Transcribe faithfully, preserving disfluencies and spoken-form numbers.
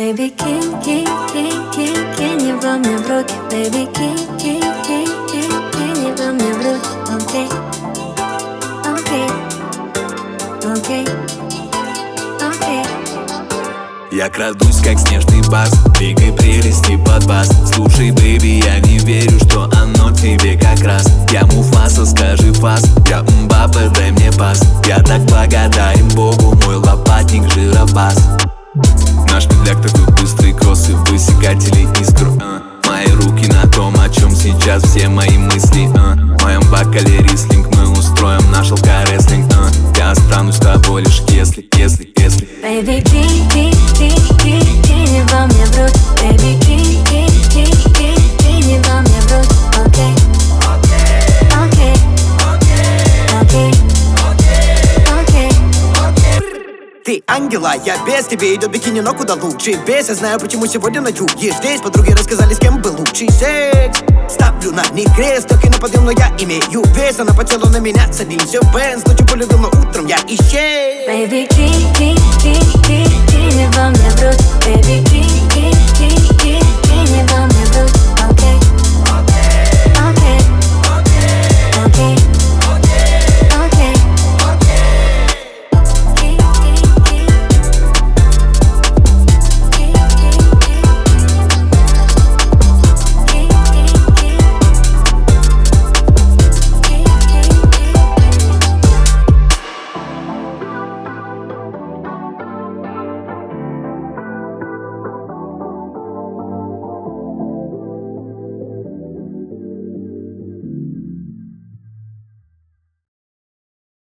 Baby, кинь, кинь, кинь, кинь, кинь его мне в руки. Baby, кинь, кинь, кинь, кинь, кинь его мне в руки. Окей, окей, окей, окей. Я крадусь, как снежный бас, двигай прелести под бас. Слушай, бэйби, я не верю, что оно тебе как раз. Я Муфаса, скажи фас, я Мбаппе, дай мне пас. Я так благодарен Богу, мой лопатник жиробас. Наш медляк такой быстрый, кроссы, высекатели искр. uh. Мои руки на том, о чем сейчас все мои мысли. uh. В моем бокале рислинг, мы устроим наш алкорестлинг. uh. Я останусь с тобой лишь если, если, если. Baby, кинь, кинь, кинь, кинь, кинь его мне в руки. Baby, кинь, кинь, кинь, кинь, кинь его мне в руки. Окей, окей, окей, окей. Ты ангела, я без, тебе идет бикини, но куда лучше без. Я знаю, почему сегодня ночью есть здесь. Подруги рассказали, с кем был лучший секс. Ставлю на них крест, так и на подъем, но я имею вес. Она потела на меня, садимся в бенз. Ночью полюбил, но утром я исчез. Baby, кинь, кинь, кинь, кинь, кинь его мне в руки. Baby, кинь.